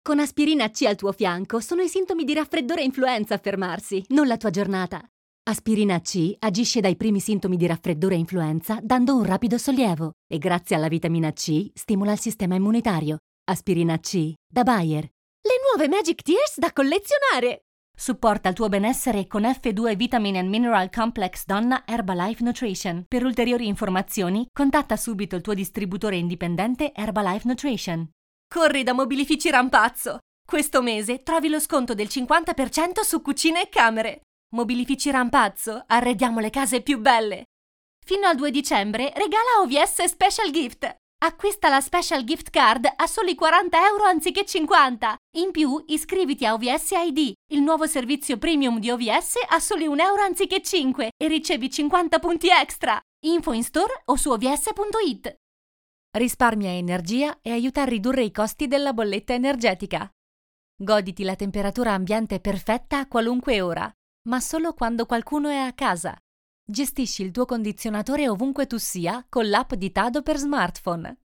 Con Aspirina C al tuo fianco sono i sintomi di raffreddore e influenza a fermarsi, non la tua giornata. Aspirina C agisce dai primi sintomi di raffreddore e influenza dando un rapido sollievo e grazie alla vitamina C stimola il sistema immunitario. Aspirina C da Bayer. Le nuove Magic Tears da collezionare! Supporta il tuo benessere con F2 Vitamin and Mineral Complex Donna Herbalife Nutrition. Per ulteriori informazioni, contatta subito il tuo distributore indipendente Herbalife Nutrition. Corri da Mobilifici Rampazzo! Questo mese trovi lo sconto del 50% su cucine e camere. Mobilifici Rampazzo, arrediamo le case più belle! Fino al 2 dicembre regala OVS Special Gift! Acquista la Special Gift Card a soli 40 euro anziché 50. In più, iscriviti a OVS ID, il nuovo servizio premium di OVS a soli 1 euro anziché 5 e ricevi 50 punti extra. Info in store o su ovs.it. Risparmia energia e aiuta a ridurre i costi della bolletta energetica. Goditi la temperatura ambiente perfetta a qualunque ora, ma solo quando qualcuno è a casa. Gestisci il tuo condizionatore ovunque tu sia con l'app di Tado per smartphone.